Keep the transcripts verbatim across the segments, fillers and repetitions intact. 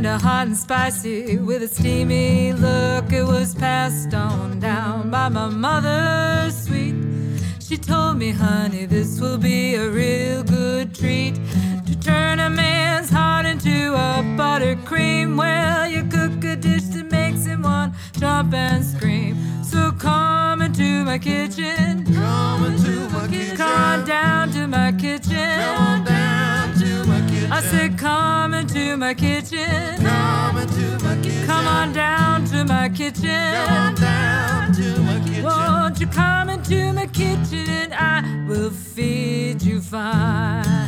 kinda hot and spicy with a steamy look. It was passed on down by my mother sweet. She told me, honey, this will be a real good treat, to turn a man's heart into a buttercream. Well, you cook a dish that makes him want jump and scream. So come into my kitchen, come into my kitchen, come on down to my kitchen, come on down to my kitchen. I said come into my kitchen, come into my kitchen, come on down to my kitchen, come on down to my kitchen. Won't you come into my kitchen and I will feed you fine.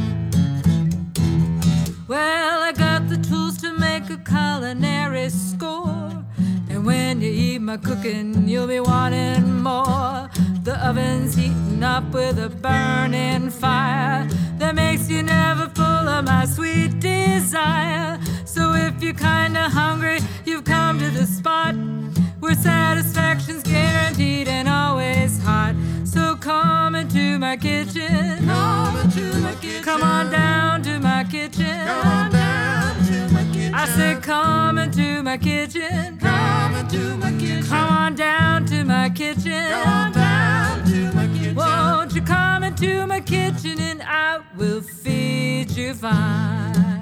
Well, I got the tools to make a culinary score, and when you eat my cooking, you'll be wanting more. The oven's heating up with a burning fire that makes you never full of my sweet desire. So if you're kinda hungry, you've come to the spot where satisfaction's guaranteed and always hot. So come into my kitchen, come into my kitchen, come on down to my kitchen, come on down to my kitchen. I said come into my kitchen, come into my kitchen, come on down to my kitchen, come on down to my kitchen. Won't you come into my kitchen and I will feed you fine.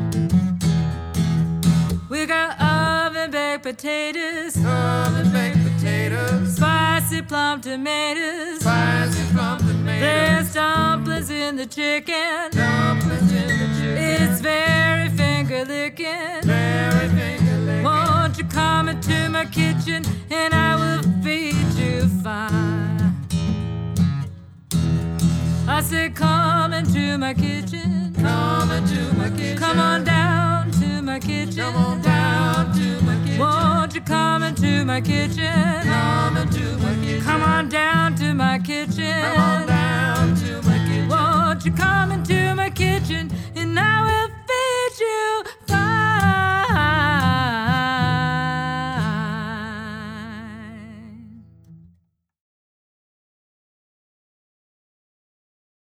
We got oven baked potatoes, oven baked potatoes, spicy plum tomatoes, spicy plum tomatoes. There's dumplings in the chicken, dumplings in the chicken. It's very finger licking, very finger licking. Won't you come into my kitchen and I will feed you fine. I said come into my kitchen, come into my kitchen, come on down to my kitchen, come on down to my kitchen. Won't you come into my kitchen, come into my kitchen, come on down to my kitchen, come on down to my kitchen. Won't you come into my kitchen